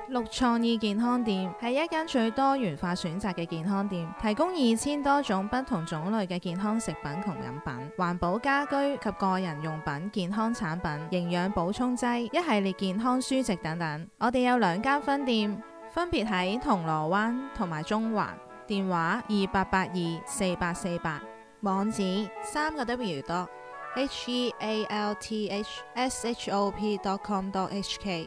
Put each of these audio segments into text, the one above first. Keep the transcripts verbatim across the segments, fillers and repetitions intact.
綠創意健康店係一間最多元化選擇嘅健康店，提供二千多種不同種類嘅健康食品同飲品、環保家居及個人用品、健康產品、營養補充劑、一系列健康書籍等等。我哋有兩間分店，分別喺銅鑼灣同埋中環，電話二八八二四八四八，網址三個 W 多 H E A L T H S H O P dot com dot H K。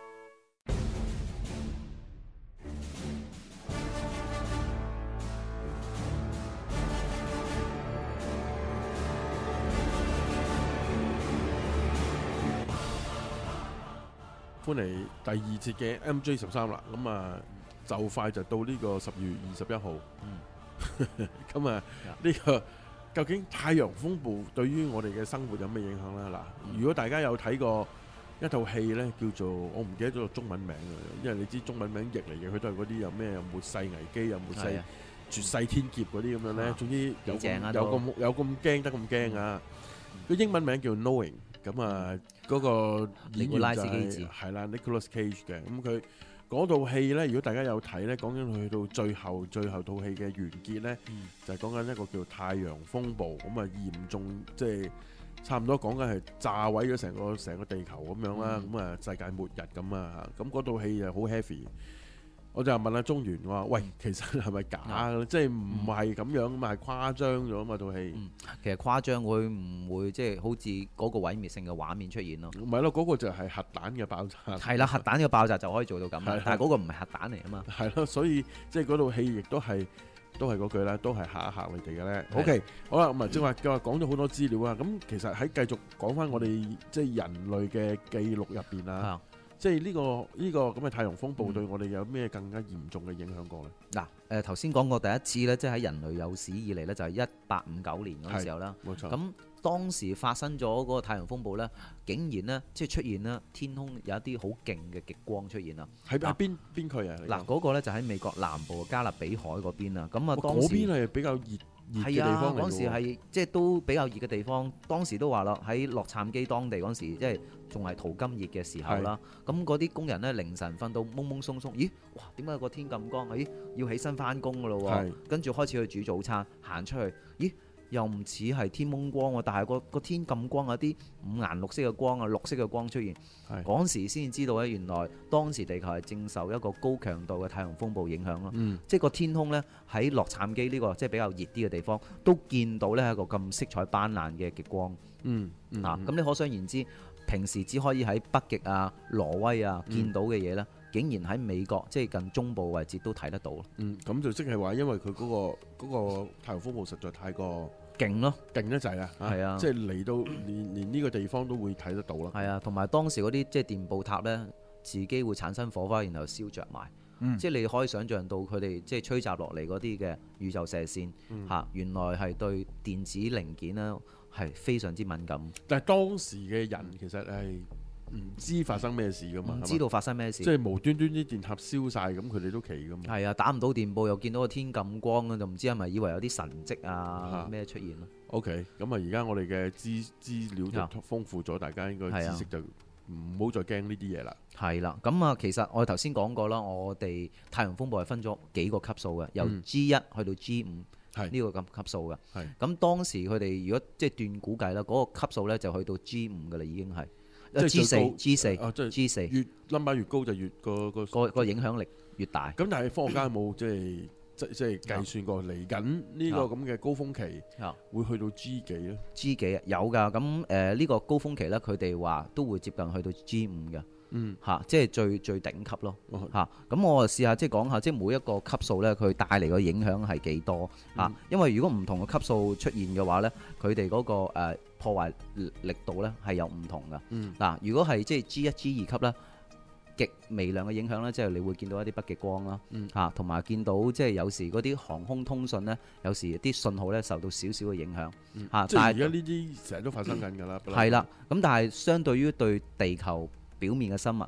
歡嚟第二節嘅 M J 十三啦，咁啊就快就到呢個十月二十一號。嗯，咁啊呢個究竟太陽風暴對於我哋嘅生活有咩影響呢？嗱，如果大家有睇過一套戲呢，叫做我唔記得咗個中文名啊，因為你知中文名譯嚟嘅，佢都係嗰啲有咩有末世危機、有末世絕世天劫嗰啲咁樣呢。總之有咁有咁有咁驚得咁驚啊！個英文名叫 Knowing。咁啊，嗰個演員就係係啦 Nicolas Cage 嘅。咁佢嗰套戲咧，如果大家有睇咧，講緊去到最後最後套戲嘅完結咧，嗯、就係講緊一個叫太陽風暴，咁啊嚴重即係差唔多講緊係炸毀咗成個成個地球咁樣啦，咁啊、嗯、世界末日咁啊嚇，咁嗰套戲就好 heavy。我就問阿中原，我話：喂，其實係咪假嘅？即係唔係咁樣嘛？係誇張咗嘛？套戲其實誇張會唔會即係好似嗰個毀滅性嘅畫面出現咯？ 唔係咯，嗰個就係核彈嘅爆炸。係啦，核彈嘅爆炸就可以做到咁，但係嗰個唔係核彈嚟啊嘛。 係咯，所以即係嗰套戲亦都係都係嗰句啦，都係嚇一嚇你哋嘅咧。OK，好啦，咁啊，即係話佢話講咗好多資料啊。咁其實喺繼續講翻我哋即係人類嘅記錄入邊啊。即係呢個呢個咁嘅太陽風暴對我哋有咩更加嚴重嘅影響過呢？ 嗱、嗯，誒頭先講過第一次呢，即係喺人類有史以嚟呢，就係一八五九年嗰陣時候啦。 冇錯。咁當時發生咗嗰個太陽風暴呢，竟然呢，即係出現啦，天空有一啲好勁嘅極光出現啦。 喺喺邊邊區啊？ 嗱，嗰個呢就喺美國南部加勒比海嗰邊啊。咁啊，當時嗰邊係比較熱。係啊， 嗰時係即係都比較熱嘅地方。當時都話啦，喺洛杉磯當地嗰時，即係仲係淘金熱嘅時候啦。咁嗰啲工人呢，凌晨瞓到懵懵鬆鬆，咦？哇！點解個天咁光？咦？要起身翻工噶咯喎。跟住開始去煮早餐，行出去，咦？又唔似係天蒙光喎，但係個個天咁光，有啲五顏六色嘅光啊，綠色嘅光出現。嗰時先知道咧，原來當時地球係正受一個高強度嘅太陽風暴影響咯。嗯、即係個天空呢，喺洛杉磯呢個即係比較熱啲嘅地方，都見到呢一個咁色彩斑斕嘅極光。嗯嗯、啊，咁你可想而知，平時只可以喺北極啊、挪威啊見到嘅嘢呢，嗯、竟然喺美國即係近中部位置都睇得到。 嗯，咁就即係話，因為佢嗰個嗰個太陽風暴實在太過勁咯， 勁得滯啊！係啊，即係嚟到連連呢個地方都會睇得到啦。 係啊，同埋當時嗰啲即係電報塔呢，自己會產生火花，然後燒着埋。嗯、即係你可以想像到佢哋即係吹襲落嚟嗰啲嘅宇宙射線嚇，嗯、原來係對電子零件呢係非常之敏感。 但係當時嘅人其實係唔知發生咩事噶嘛， 唔知道發生咩事， 即係無端端啲電塔燒晒，咁佢哋都奇噶嘛。係啊，打唔到電報，又見到個天咁光啊，就唔知係咪以為有啲神蹟啊咩出現咯。 OK，咁啊，而家我哋嘅資資料就豐富咗，大家應該知識就唔好再驚呢啲嘢啦。 係啦，咁啊，其實我哋頭先講過啦，我哋太陽風暴係分咗幾個級數嘅，由 G 一去到 G 五。係呢個咁級數嘅。係咁當時佢哋如果即係斷估計啦，嗰個級數咧就去到 G 五嘅啦，已經係。G 四 G 四啊，即係 G 四越 number 越高就越個個個個影響力越大。 咁但係科學家有冇即係即即係計算過嚟緊呢個咁嘅高峰期會去到 G 幾咧 ？G 幾啊？有㗎。咁誒呢個高峰期咧，佢哋話都會接近去到 G 五嘅。嗯，嚇，即係最最頂級咯。嚇，咁我試下即係講下，即係每一個級數咧，佢帶嚟嘅影響係幾多啊？因為如果唔同嘅級數出現嘅話咧，佢哋嗰個誒破壞力度咧係有唔同㗎。嗯，嗱，如果係即係 G 一、G 二級咧，極微量嘅影響咧，即係你會見到一啲北極光啦。嗯，嚇，同埋見到即係有時嗰啲航空通訊咧，有時啲信號咧受到少少嘅影響。 嗯，嚇，即係而家呢啲成日都發生緊㗎啦。 係啦，咁但係相對於對地球表面嘅生物呢，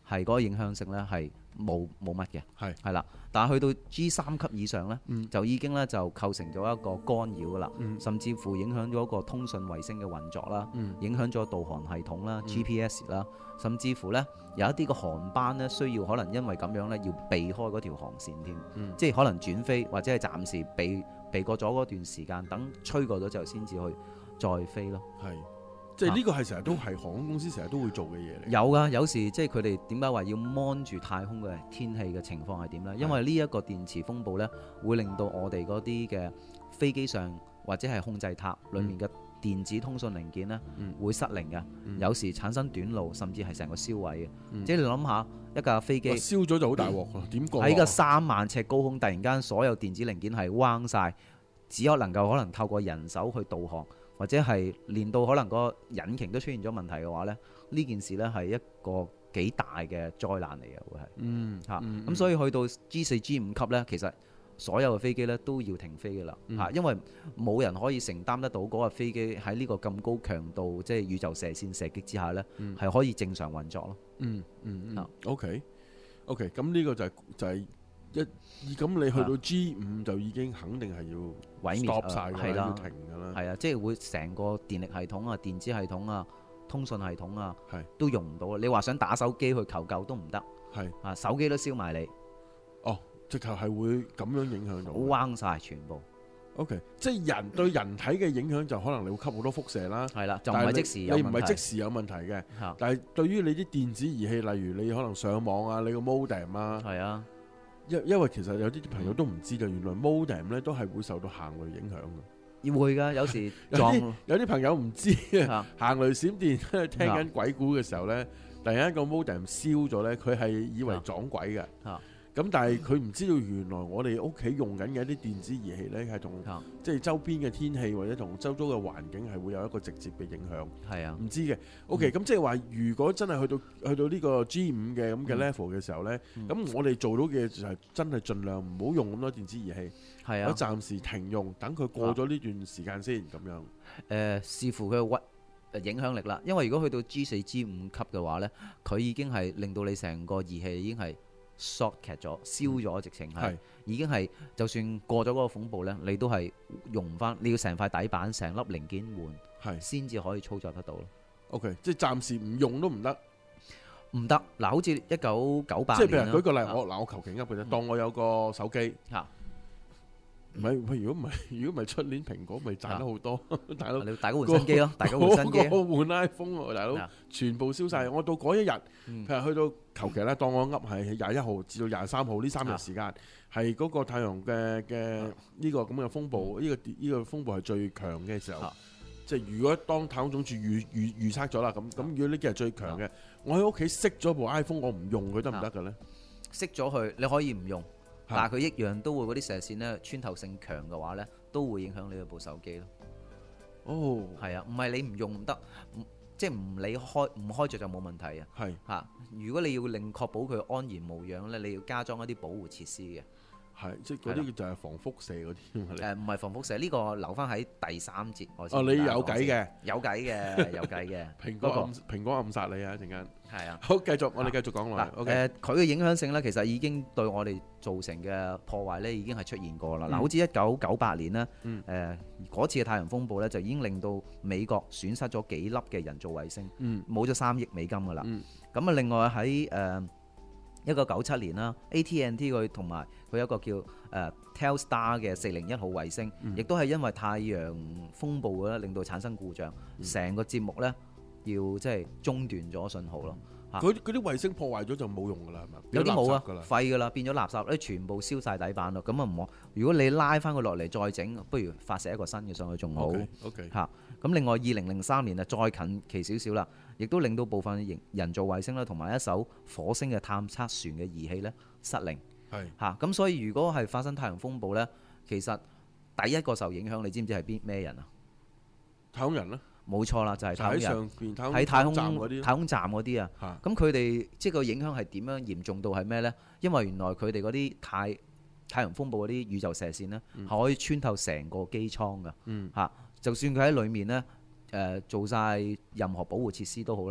係嗰個影響性呢係冇冇乜嘅， 係係啦。但係去到 G 三級以上呢， 嗯就已經呢就構成咗一個干擾噶啦， 嗯甚至乎影響咗一個通訊衛星嘅運作啦， 嗯影響咗導航系統啦、 嗯 G P S 啦，甚至乎呢有一啲嘅航班呢，需要可能因為咁樣呢要避開嗰條航線添， 嗯即係可能轉飛或者係暫時避避過咗嗰段時間，等吹過咗之後先至去再飛咯。 係，即係呢個係成日都係航空公司成日都會做嘅嘢嚟。 有噶，有時即係佢哋點解話要 mon 住太空嘅天氣嘅情況係點呢？因為呢一個電磁風暴呢，會令到我哋嗰啲嘅飛機上或者係控制塔裡面嘅電子通訊零件呢， 嗯會失靈嘅， 嗯有時產生短路，甚至係成個燒毀嘅。 嗯即係你諗下一架飛機哇燒咗就好大鑊喎，點過啊？ 喺個三萬尺高空，突然間所有電子零件係彎晒，只可能夠可能透過人手去導航，或者係練到可能個引擎都出現咗問題嘅話呢，呢件事呢係一個幾大嘅災難嚟嘅，會係嗯嚇。咁、 嗯所以去到 G 四、G 五級呢，其實所有嘅飛機呢都要停飛㗎啦嚇， 嗯因為冇人可以承擔得到嗰個飛機喺呢個咁高強度即係宇宙射線射擊之下呢， 嗯係可以正常運作咯。 嗯嗯嗯啊 ，OK OK，咁呢個就係就係一咁你去到 G 五就已經肯定係要毀滅 stop 晒㗎啦，要係啦。 停㗎啦。 係啊，即係會成個電力系統啊、電子系統啊、通訊系統啊， 係都用唔到啊！你話想打手機去求救都唔得係啊，手機都燒埋你， 哦，直頭係會咁樣影響到。 彎晒全部。 OK，即係人對人體嘅影響就可能你會吸好多輻射啦。 係啦，就唔但係你係即時有你唔係問題即時有問題嘅， 嚇， 但係對於你啲電子儀器，例如你可能上網啊，你個 modem 啊， 係啊， 因因為其實有啲朋友都唔知道，原來 modem 咧都係會受到行雷影響嘅。 會㗎，有時有撞啲有啲朋友唔知啊， 嚇行雷閃電聽緊鬼故嘅時候咧，突然間個 modem 燒咗咧，佢係以為撞鬼嘅。 嚇咁但係佢唔知道原來我哋屋企用緊嘅一啲電子儀器咧係同嚇， 即係周邊嘅天氣或者同周遭嘅環境係會有一個直接嘅影響。 係啊， 唔知嘅，OK，咁即係話，如果真係去到去到呢個 G 五嘅咁嘅 level 嘅時候呢， 嗯咁我哋做到嘅就係真係盡量唔好用咁多電子儀器， 係啊， 或者暫時停用，等佢過咗呢段時間先咁樣。 誒視乎佢嘅屈影響力啦。因為如果去到 G 四、G 五級嘅話呢，佢已經係令到你成個儀器已經係 short 劇咗、燒咗，直情係係已經係就算過咗嗰個風暴呢，你都係用唔翻，你要成塊底板、成粒零件換， 係先至可以操作得到咯。 OK，即係暫時唔用都唔得。 唔得嗱，好似一九九八即係年啦譬如舉個例， 啊我嗱我求其噏嘅啫，當我有個手機， 嚇唔係喂，如果唔係如果唔係出年蘋果咪賺得好多，大佬。 你大家換新機咯，大家換新機嗰個換 iPhone 喎，大佬啊全部燒晒。我到嗰一日， 嗯譬如去到求其咧，當我噏係廿一號至到廿三號呢三日時間，係嗰個太陽嘅嘅呢個咁嘅風暴，呢個呢個風暴係最強嘅時候啊。 即係如果當太空總署預預預測咗啦，咁咁如果呢幾日最強嘅，我喺屋企熄咗部 iPhone，我唔用佢得唔得嘅咧？ 熄咗佢，你可以唔用， 嚇但係佢一樣都會嗰啲射線咧穿透性強嘅話咧，都會影響你嗰部手機咯。 哦， 係啊，唔係你唔用唔得，唔即係唔理開唔開着就冇問題啊。 係嚇，如果你要令確保佢安然無恙咧，你要加裝一啲保護設施嘅。 係，即係嗰啲就係防輻射嗰啲嘛。 誒唔係防輻射，呢、個留翻喺第三節我先哦，你有同大家講先計嘅， 有計嘅，有計嘅。 蘋果不過暗蘋果暗殺你啊！一陣間。 係啊。 好，繼續，我哋繼續講落嗱去。，OK， 誒佢嘅影響性咧，其實已經對我哋造成嘅破壞咧，已經係出現過啦。嗱、 嗯好似一九九八年呢，誒嗰、 嗯次嘅太陽風暴咧，就已經令到美國損失咗幾粒嘅人造衛星， 嗯冇咗三億美金噶啦。 嗯咁啊、另外喺誒一九九七年啦，A T and T 佢同埋佢有一個叫誒、呃 Telstar 嘅四零一號衛星， 嗯亦都係因為太陽風暴咧，令到產生故障，成、 嗯個節目咧要即係中斷咗信號咯。 嗰嗰啲衛星破壞咗就冇用㗎啦，係咪？ 有啲冇啊變咗垃圾㗎啦， 廢㗎啦，變咗垃圾咧，全部燒晒底板咯。咁啊唔好，如果你拉翻佢落嚟再整，不如發射一個新嘅上去仲好 OK OK， 嚇。咁另外二零零三年啊，再近期少少啦，亦都令到部分人人造衛星啦，同埋一艘火星嘅探測船嘅儀器咧失靈係嚇。咁所以如果係發生太陽風暴咧，其實第一個受影響，你知唔知係邊咩人啊？ 太空人啦， 冇錯啦，就係、 就喺太空人上邊太空喺太空站嗰啲太空站嗰啲啊。 嚇， 咁佢哋即係個影響係點樣嚴重到係咩呢？因為原來佢哋嗰啲太太陽風暴嗰啲宇宙射線呢，係、 嗯可以穿透成個機艙噶嗯嚇。就算佢喺裡面呢，誒、做晒任何保護設施都好啦，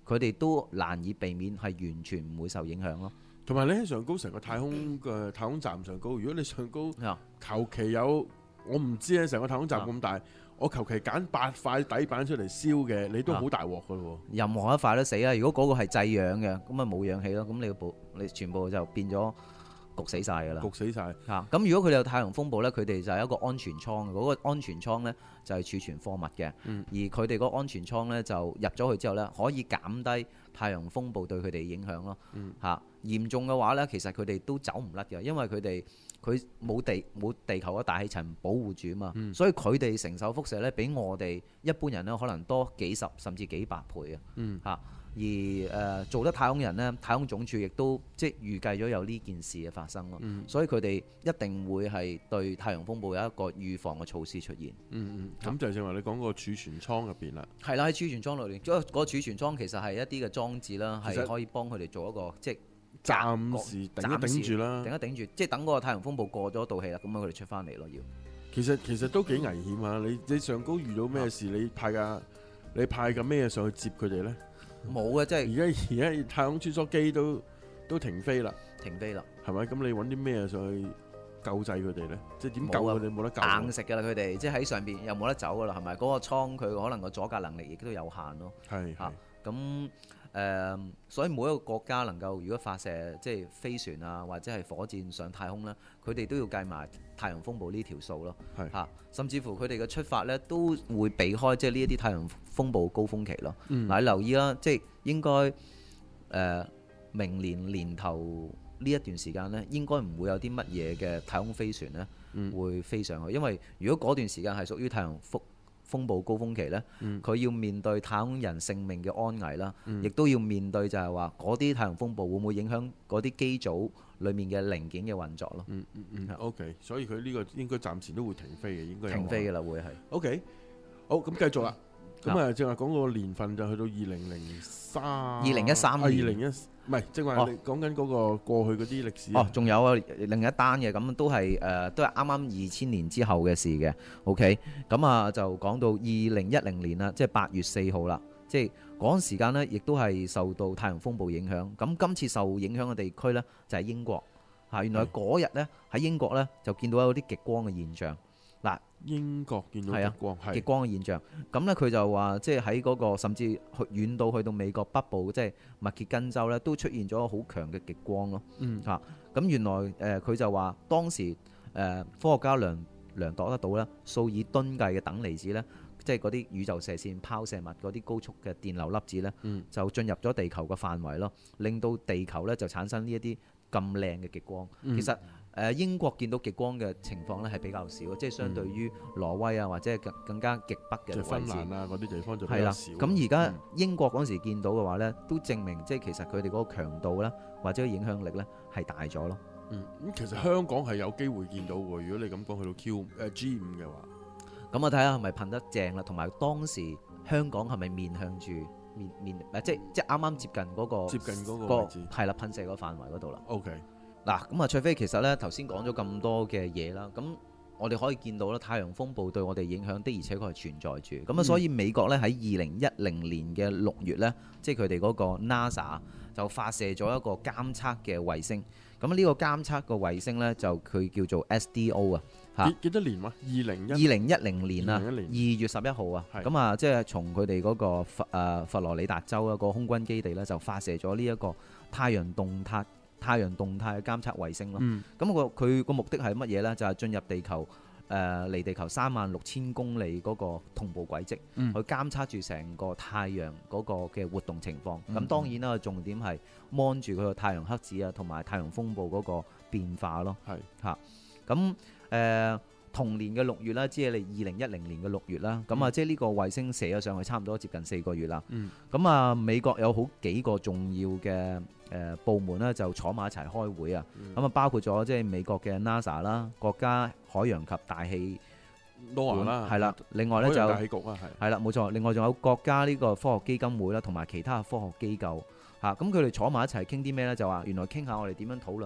佢哋都難以避免係完全唔會受影響咯。 同埋你喺上高成個太空嘅太空站上高，如果你上高啊求其有，我唔知咧，成個太空站咁大，我求其揀八塊底板出嚟燒嘅，你都好大鑊噶咯喎。 任何一塊都死啦！如果嗰個係製氧嘅，咁啊冇氧氣咯，咁你部你全部就變咗焗死晒㗎啦。 焗死晒。 嚇！咁如果佢哋有太陽風暴咧，佢哋就係一個安全倉嘅，嗰個安全倉咧就係儲存貨物嘅， 嗯而佢哋嗰個安全倉咧就入咗去之後咧，可以減低太陽風暴對佢哋影響咯。 嗯嚇！嚴重嘅話咧，其實佢哋都走唔甩嘅，因為佢哋佢冇地冇地球嘅大氣層保護住啊嘛， 嗯所以佢哋承受輻射咧，比我哋一般人咧可能多幾十甚至幾百倍啊！ 嗯嚇！而誒、呃、做得太空人呢，太空總署亦都即係預計咗有呢件事嘅發生咯， 嗯所以佢哋一定會係對太陽風暴有一個預防嘅措施出現。 嗯嗯，咁就係正話你講個儲存倉入邊啦。 係啦，喺儲存倉裏邊，嗰、嗰個儲存倉其實係一啲嘅裝置啦， 其實係可以幫佢哋做一個即係暫時頂一頂住啦， 頂一頂住，即係等嗰個太陽風暴過咗道氣啦，咁樣佢哋出翻嚟咯要。 其實其實都幾危險啊！你你上高遇到咩事，你派架你派架咩上去接佢哋咧？ 冇嘅，即係而家而家太空穿梭機都都停飛啦， 停飛啦， 係咪？咁你揾啲咩上去救濟佢哋咧？即係點救冇啊佢哋？冇得救啊。 硬食㗎啦佢哋，即係喺上邊又冇得走㗎啦，係咪？嗰、個倉佢可能個阻隔能力亦都有限咯。 係係嚇咁誒，所以每一個國家能夠如果發射即係飛船啊，或者係火箭上太空咧，佢哋都要計埋太陽風暴呢條數咯。 係嚇，甚至乎佢哋嘅出發咧都會避開即係呢一啲太陽風暴高峰期咯。嗱、 嗯你留意啦，即係應該誒、呃、明年年頭呢一段時間咧，應該唔會有啲乜嘢嘅太空飛船咧、 嗯會飛上去，因為如果嗰段時間係屬於太陽風風暴高峰期呢，佢、 嗯要面對太空人性命嘅安危啦， 嗯亦都要面對就係話嗰啲太陽風暴會唔會影響嗰啲機組裡面嘅零件嘅運作咯。 嗯嗯嗯，OK，所以佢呢個應該暫時都會停飛嘅，應該有停飛嘅啦，會係 OK，好，咁繼續啦。咁啊，正話講個年份就去到二零零三，二零一三年二零一唔係，正話哦你講緊嗰個過去嗰啲歷史。 哦，仲有啊，另一單嘅咁都係誒、呃，都係啱啱二千年之後嘅事嘅。OK，咁啊就講到二零一零年啦，即係八月四號啦，即係嗰陣時間呢，亦都係受到太陽風暴影響。咁今次受影響嘅地區呢，就係、是、英國嚇。原來嗰日呢，喺英國呢，就見到有啲極光嘅現象。嗱， 英國見到係啊極光，係極光嘅現象，咁咧佢就話，即係喺嗰個甚至去遠到去到美國北部，即係密歇根州咧，都出現咗好強嘅極光咯。 嗯嚇，咁原來誒佢就話當時誒科學家量量度得到咧，數以噸計嘅等離子咧，即係嗰啲宇宙射線拋射物嗰啲高速嘅電流粒子咧， 嗯就進入咗地球嘅範圍咯，令到地球咧就產生呢一啲咁靚嘅極光。 嗯其實誒英國見到極光嘅情況咧係比較少，即係相對於挪威啊或者係更更加極北嘅即係芬位置。 蘭啊嗰啲地方就比係啦， 較少。 咁而家嗯英國嗰陣時見到嘅話咧，都證明即係其實佢哋嗰個強度咧或者影響力咧係大咗咯。 嗯，咁其實香港係有機會見到喎。如果你咁講去到 Q 誒 G 五嘅話， 咁我睇下係咪噴得正啦，同埋當時香港係咪面向住面面誒即係即係啱啱接近嗰、個接近嗰個個位置。 係啦噴射個範圍嗰度啦。 OK， 嗱，咁啊，除非其實咧頭先講咗咁多嘅嘢啦，咁我哋可以見到咧太陽風暴對我哋影響的而且確係存在住。咁啊、 嗯， 所以美國咧喺二零一零年嘅六月咧，即係佢哋嗰個 NASA 就發射咗一個監測嘅衛星。咁呢個監測個衛星咧就佢叫做 S D O 啊，嚇幾幾多年話？二零一二零一零年啊， 二零一年二月十一號啊， 係咁啊，即係從佢哋嗰個佛誒佛羅里達州一個空軍基地咧，就發射咗呢一個太陽動態太陽動態嘅監測衛星咯。 嗯咁個佢個目的係乜嘢呢？就係進入地球誒離地球三萬六千公里嗰個同步軌跡， 嗯去監測住成個太陽嗰個嘅活動情況。咁、 嗯當然啦，重點係 mon 住佢個太陽黑子啊，同埋太陽風暴嗰個變化咯。 係嚇，咁誒、呃同年嘅六月啦，即係你二零一零年嘅六月啦，咁啊、 嗯即係呢個衛星射咗上去差唔多接近四個月啦。 嗯咁啊，美國有好幾個重要嘅誒、呃部門咧，就坐埋一齊開會啊。咁啊、包括咗即係美國嘅 NASA 啦，國家海洋及大氣 ，NOAA 啦， 係啦。另外咧就海洋大氣局啊，係係啦，冇錯。另外仲有國家呢個科學基金會啦，同埋其他科學機構嚇。咁佢哋坐埋一齊傾啲咩咧？就話原來傾下我哋點樣討論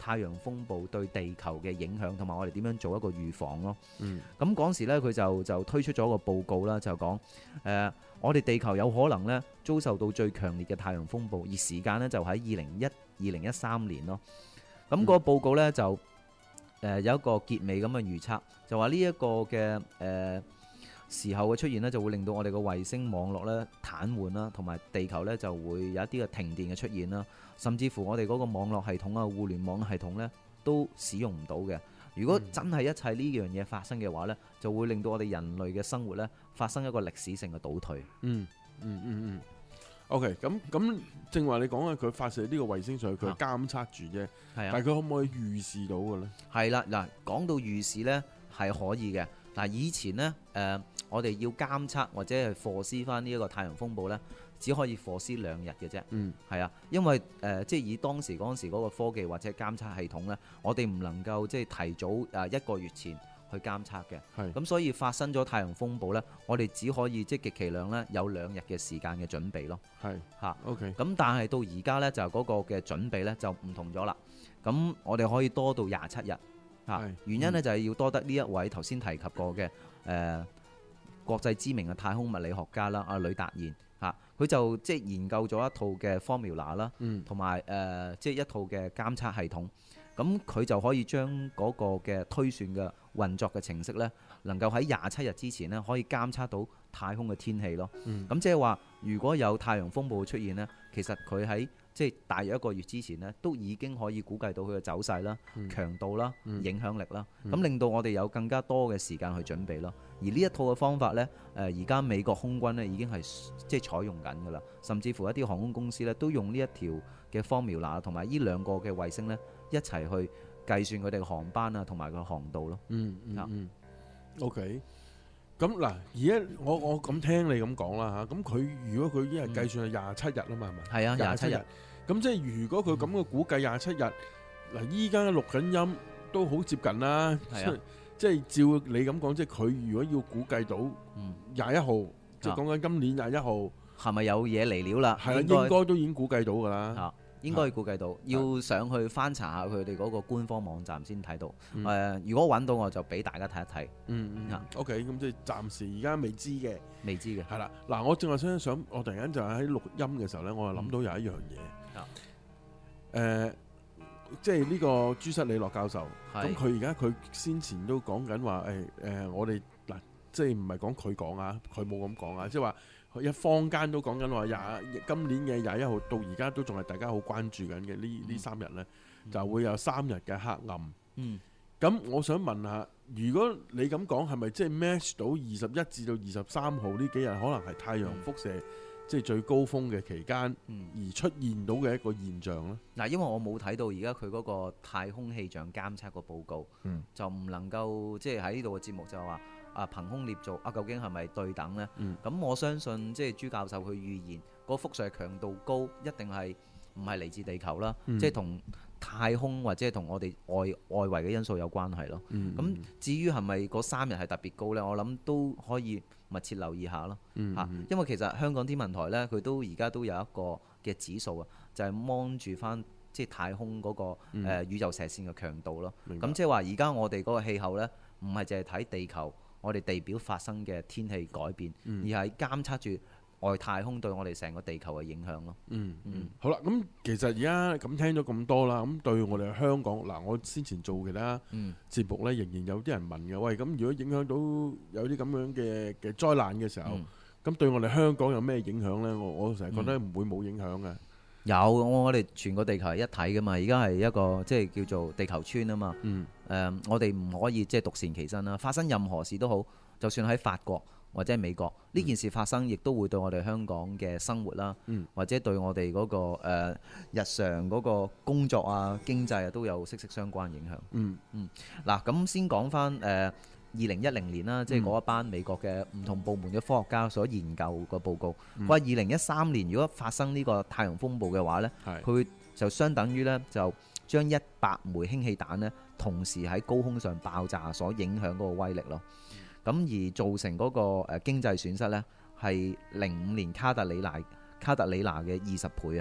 太陽風暴對地球嘅影響，同埋我哋點樣做一個預防咯。 嗯咁嗰時咧，佢就就推出咗一個報告啦，就講誒、呃，我哋地球有可能咧遭受到最強烈嘅太陽風暴，而時間咧就喺二零一二零一三年咯。咁、那個報告咧就誒、呃、有一個結尾咁嘅預測，就話呢一個嘅誒、呃、時候嘅出現咧，就會令到我哋個衛星網絡咧癱瘓啦，同埋地球咧就會有一啲嘅停電嘅出現啦，甚至乎我哋嗰個網絡系統啊、互聯網系統咧都使用唔到嘅。如果真係一切呢樣嘢發生嘅話呢，就會令到我哋人類嘅生活呢發生一個歷史性嘅倒退。 嗯嗯嗯嗯。OK，咁咁正話你講嘅，佢發射呢個衛星上去，佢監測住啫。係啊。但係佢可唔可以預示到嘅呢？ 係啦，嗱，講到預示呢係可以嘅。嗱，以前呢，誒、呃，我哋要監測或者係 foresee 翻呢一個太陽風暴呢，只可以 foresee 兩日嘅啫。嗯，係啊，因為誒、呃，即係以當時嗰陣時嗰個科技或者監測系統呢，我哋唔能夠即係提早誒一個月前去監測嘅。係，咁所以發生咗太陽風暴呢，我哋只可以即係極其量呢有兩日嘅時間嘅準備咯。係嚇，OK。咁但係到而家呢，就嗰個嘅準備呢就唔同咗啦。咁我哋可以多到廿七日。原因咧就係要多得呢一位頭先提及過嘅誒、呃、國際知名嘅太空物理學家啦，阿呂達賢嚇，佢就即係研究咗一套嘅 formula 啦，同埋誒即係一套嘅監測系統。咁佢就可以將嗰個嘅推算嘅運作嘅程式咧，能夠喺廿七日之前咧可以監測到太空嘅天氣咯。咁即係話，如果有太陽風暴出現呢，其實佢喺即係大約一個月之前呢，都已經可以估計到佢嘅走勢啦、嗯、強度啦、嗯、影響力啦，咁、嗯、令到我哋有更加多嘅時間去準備咯。而呢一套嘅方法呢，誒而家美國空軍呢已經係即係採用緊㗎啦，甚至乎一啲航空公司呢都用呢一條嘅 formula 同埋呢兩個嘅衛星呢一齊去計算佢哋嘅航班啊同埋個航道咯。 嗯嗯嗯。OK。咁嗱，而家我我咁聽你咁講啦嚇，咁佢如果佢已經係計算係廿七日啦嘛，係咪？ 係啊，廿七日。 咁即係如果佢咁嘅估計廿七日，嗱依家錄緊音都好接近啦。係啊。即係照你咁講，即係佢如果要估計到廿一號，即係講緊今年廿一號， 係咪有嘢嚟料啦？ 係啦，應該都已經估計到㗎啦。 應該估計到，要上去翻查下佢哋嗰個官方網站先睇到。誒、嗯呃，如果揾到我就俾大家睇一睇。 嗯嗯。OK，咁即係暫時而家未知嘅， 未知嘅。 係啦，嗱，我正話想想，我突然間就係喺錄音嘅時候咧，我就諗到有一樣嘢。誒、嗯呃，即係呢個朱塞里諾教授，咁佢而家佢先前都講緊話，誒、欸、誒、呃，我哋嗱，即係唔係講佢講啊，佢冇咁講啊，即係話。一坊間都講緊話廿今年嘅廿一號到而家都仲係大家好關注緊嘅呢呢三日呢，就會有三日嘅黑暗。嗯，咁我想問下，如果你咁講係咪即係 match 到二十一至到二十三號呢幾日可能係太陽輻射、嗯、即係最高峰嘅期間而出現到嘅一個現象呢？嗱、嗯，因為我冇睇到而家佢嗰個太空氣象監測個報告，嗯、就唔能夠即係喺呢度嘅節目就話。啊，憑空捏造啊，究竟係咪對等呢？咁、嗯、我相信即係朱教授佢預言嗰、那個輻射強度高，一定係唔係嚟自地球啦？嗯、即係同太空或者係同我哋外外圍嘅因素有關係咯。咁、嗯、至於係咪嗰三日係特別高呢？我諗都可以密切留意下咯。嚇、嗯，因為其實香港天文台呢，佢都而家都有一個嘅指數啊，就係 mon 住翻即係太空嗰、那個、嗯呃、宇宙射線嘅強度咯。咁即係話而家我哋嗰個氣候呢，唔係淨係睇地球。我哋地表發生嘅天氣改變，嗯、而係監測住外太空對我哋成個地球嘅影響咯。嗯嗯，嗯好啦，咁其實而家咁聽咗咁多啦，咁對我哋香港嗱，我先前做其他節目咧，仍然有啲人問嘅，喂，咁如果影響到有啲咁樣嘅嘅災難嘅時候，咁、嗯、對我哋香港有咩影響咧？我我成日覺得唔會冇影響嘅。有，我我哋全個地球係一體㗎嘛，而家係一個即係叫做地球村啊嘛。嗯。誒、呃，我哋唔可以即係獨善其身啦。發生任何事都好，就算喺法國或者美國，呢、嗯、件事發生，亦都會對我哋香港嘅生活啦，嗯、或者對我哋嗰、嗰個、呃、日常嗰個工作啊、經濟啊，都有息息相關影響。嗯嗯。嗱，咁先講翻誒二零一零年啦，即係嗰一班美國嘅唔同部門嘅科學家所研究個報告。佢話二零一三年如果發生呢個太陽風暴嘅話呢，佢就相等於呢，就將一百枚氫氣彈呢同時喺高空上爆炸所影響嗰個威力咯。咁、嗯、而造成嗰個誒經濟損失呢，係零五年卡特里娜卡特里娜嘅二十倍啊。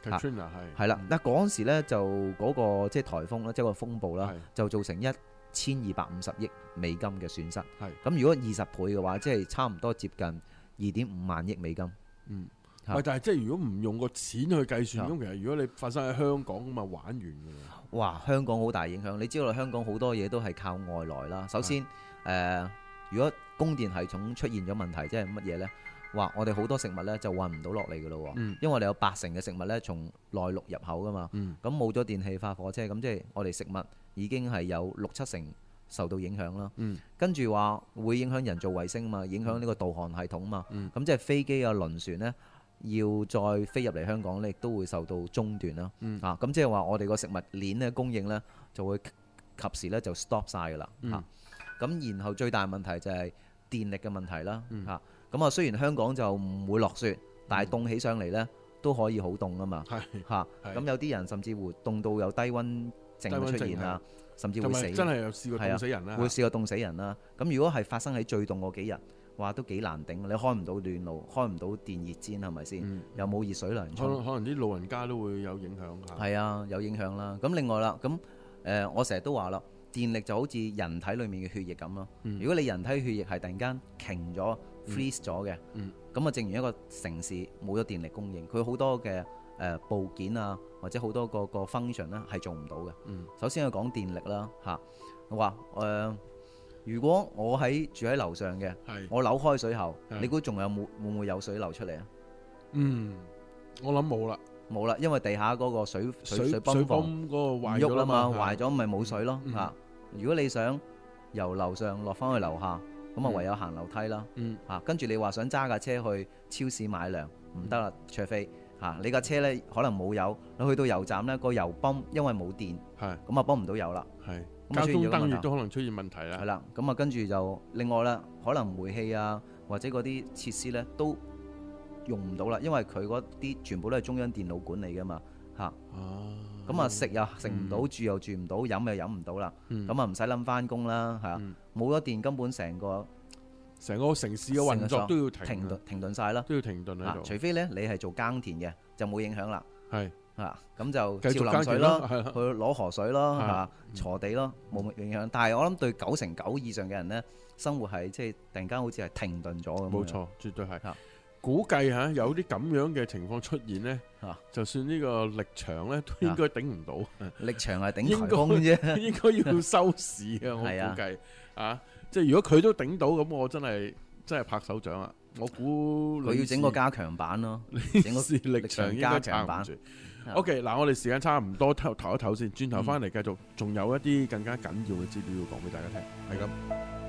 Katrina 係係啦，嗱嗰陣時咧就嗰個即係颱風咧，即係個風暴啦係， 就造成一千二百五十億美金嘅損失。 係咁如果二十倍嘅話，即係差唔多接近二點五萬億美金。 嗯。 嚇喂，但係即係如果唔用個錢去計算， 嚇咁其實如果你發生喺香港咁啊，玩完㗎啦。 哇！香港好大影響，你知道香港好多嘢都係靠外來啦。首先誒、呃，如果供電系統出現咗問題，即係乜嘢呢？哇！我哋好多食物呢就運唔到落嚟㗎咯喎， 嗯因為我哋有八成嘅食物呢從內陸入口㗎嘛。 嗯咁冇咗電氣化火車，咁即係我哋食物已經係有六七成受到影響啦。 嗯跟住話會影響人造衛星啊嘛，影響呢個導航系統嘛。咁、 嗯即係飛機啊、輪船呢，要再飛入嚟香港呢，亦都會受到中斷啦。 嗯啊，咁即係話我哋個食物鏈咧供應呢，就會及時咧就 stop 晒㗎啦。 嗯嚇、咁然後最大問題就係電力嘅問題啦。 嗯嚇、咁啊雖然香港就唔會落雪，但係凍起上嚟呢，都可以好凍啊嘛。 係嚇、 係咁有啲人甚至乎凍到有低温症低溫症出現啊，甚至同會死。 埋真係有試過凍死人啦。 會試過凍死人啦。咁如果係發生喺最凍嗰幾日，哇都幾難頂。你開唔到暖爐，開唔到電熱氈係咪先？ 嗯又冇熱水涼可沖， 能可能啲老人家都會有影響嚇。 係啊，有影響啦。咁另外啦，咁誒、呃我成日都話啦，電力就好似人體裡面嘅血液咁咯。 嗯如果你人體血液係突然間停咗、freeze 咗嘅， 嗯咁啊，正如一個城市冇咗電力供應，佢好多嘅誒、呃部件啊，或者好多個個 function 咧係做唔到嘅。 嗯首先去講電力啦嚇，我話誒，如果我喺住喺樓上嘅， 係我扭開水喉， 係你估仲有冇會唔會有水流出嚟啊？ 嗯，我諗冇啦。 冇啦，因為地下嗰個水水水水水泵房泵嗰個唔壞喐啦嘛， 係壞咗咪冇水咯嗯嚇。如果你想由樓上落翻去樓下，咁啊嗯唯有行樓梯啦嗯嚇。跟住你話想揸架車去超市買糧，唔得啦，除非嚇你架車咧可能冇油，你去到油站咧個油泵因為冇電， 係咁啊幫唔到油啦。 係咁啊交通出現咗個問題燈亦都可能出現問題啦。 係啦，咁啊跟住就另外啦，可能煤氣啊或者嗰啲設施咧都用唔到啦，因為佢嗰啲全部都係中央電腦管理噶嘛嚇。 啊， 咁啊食又食唔到， 嗯住又住唔到，飲又飲唔到啦。 嗯咁啊唔使諗翻工啦，係啊嗯， 冇咗電根本成個成個城市嘅運作都要停啊停頓停頓曬啦。 都要停頓喺度。 啊除非咧你係做耕田嘅，就冇影響啦。 係啊，咁就繼續照淋水耕田咯咯， 係啦去攞河水咯， 係嚇鋤地咯，冇乜影響。但係我諗對九成九以上嘅人咧，生活係即係突然間好似係停頓咗咁樣。 冇錯，絕對係啊。 估計嚇有啲咁樣嘅情況出現呢， 啊就算呢個力場呢，都應該頂唔到， 力場係頂應該颱風啫。 應該要收市嘅。我係啊估計啊，即係如果佢都頂到，咁我真係真係拍手掌啊！我估佢要整個李加強版咯， 氏整個李氏力場應該撐唔住。OK，嗱，我哋時間差唔多，唞唞一唞先，轉頭翻嚟繼續，仲有一啲更加緊要嘅資料要講俾大家聽，係咁。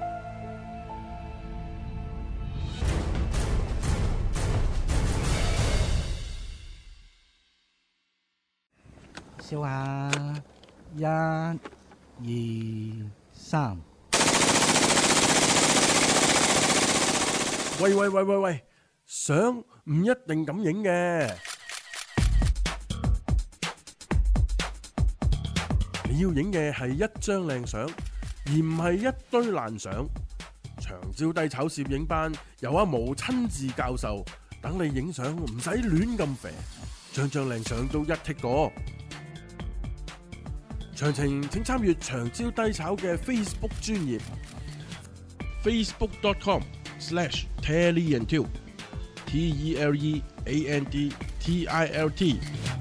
笑下，一、二、三。 喂喂喂喂喂，相唔一定咁影嘅，你要影嘅係一張靚相，而唔係一堆爛相。長招低炒攝影班由阿毛親自教授，等你影相唔使亂咁肥，張張靚相都一剔過。詳情請參閱長招低炒嘅 Facebook 專頁 facebook dot com slash teleantilt T E L E A N D T I L T。